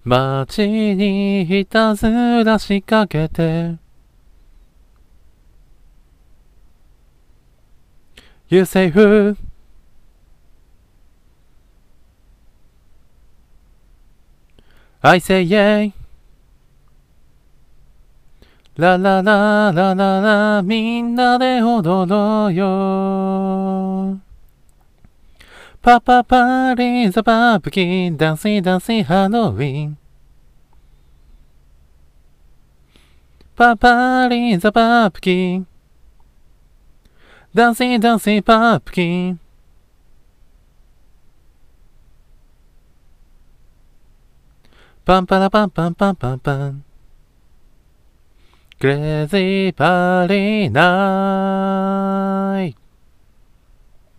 街にひたすら仕掛けて You say who? I say yay ララララララみんなで踊ろうよパパパリーザパプキンダンシーダンシーハロウィンパパリーザパプキンダンシーダンシーパプキンパンパラパンパンパンパンパンクレイジーパーリーナイト